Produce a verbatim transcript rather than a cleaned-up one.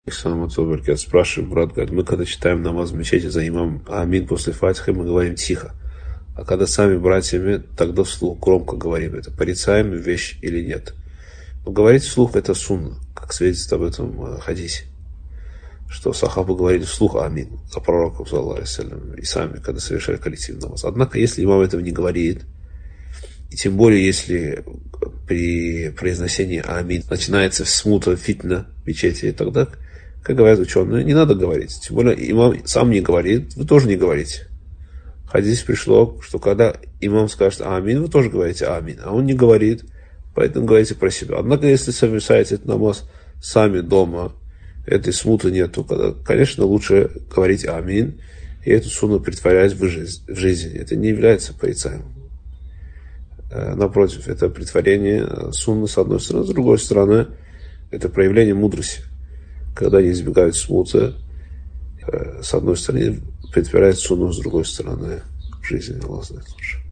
Спрашиваем, брат, говорит, мы когда читаем намаз в мечети за имамом амин после фатихи, мы говорим тихо. А когда сами братьями, тогда вслух громко говорим. Это порицаемая вещь или нет? Но говорить вслух это сунна, как свидетельствует об этом хадисе. Что сахабы говорили вслух амин за пророком, саллаллаху алейхи ва саллям, и сами, когда совершали коллективный намаз. Однако, если имам этого не говорит, и тем более, если при произношении амин начинается смута, фитна в мечети, тогда, как говорят ученые, не надо говорить. Тем более, имам сам не говорит, вы тоже не говорите. В хадисе пришло, что когда имам скажет амин, вы тоже говорите амин, а он не говорит, поэтому говорите про себя. Однако, если совершаете этот намаз сами дома, этой смуты нету, когда, конечно, лучше говорить амин и эту сунну претворять в жизнь, в жизнь. Это не является порицаемым. Напротив, это претворение сунны с одной стороны, с другой стороны, это проявление мудрости. Когда они избегают смуты, с одной стороны, претворяют сунну, с другой стороны, в жизни. Аллах знает лучше.